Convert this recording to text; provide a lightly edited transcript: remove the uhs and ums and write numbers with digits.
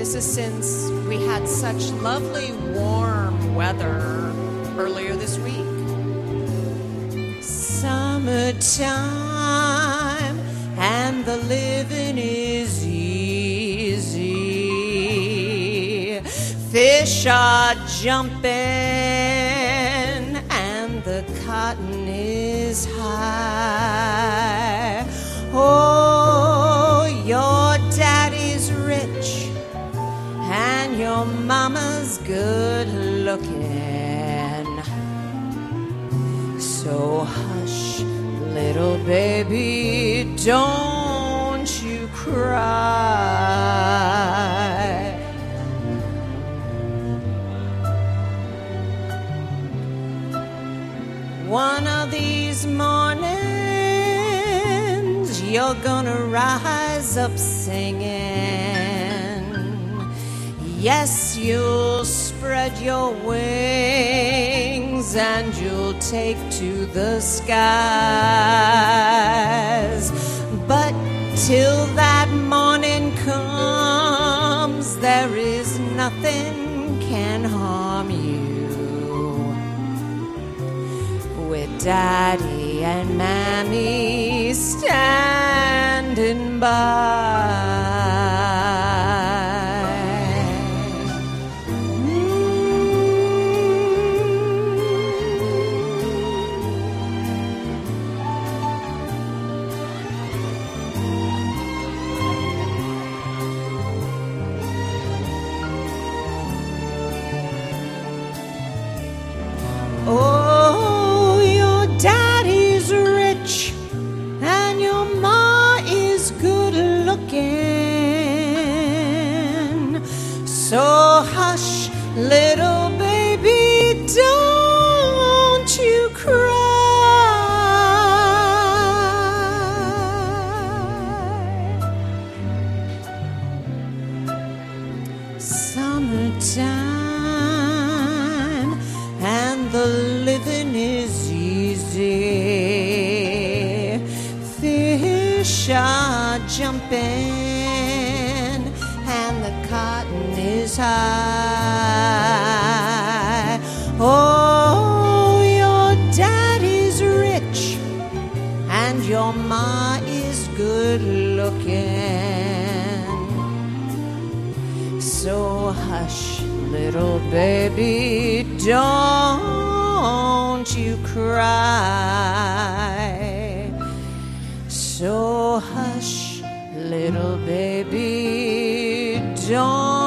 This is since we had such lovely warm weather earlier this week. Summertime and the living is easy. Fish are jumping and the cotton is high. Oh, your daddy's rich and your mama's good looking. So hush, little baby, don't you cry. One of these mornings you're gonna rise up singing. Yes, you'll spread your wings and you'll take to the skies. But till that morning comes, there is nothing can harm you. With Daddy and Mammy standing by. Oh, your daddy's rich and your ma is good looking. So hush, little baby, don't you cry. Summertime and the living is easy. Fish are jumping and the cotton is high. Oh, your daddy's rich and your ma is good looking. So hush, little baby, don't you cry. So hush, little baby, don't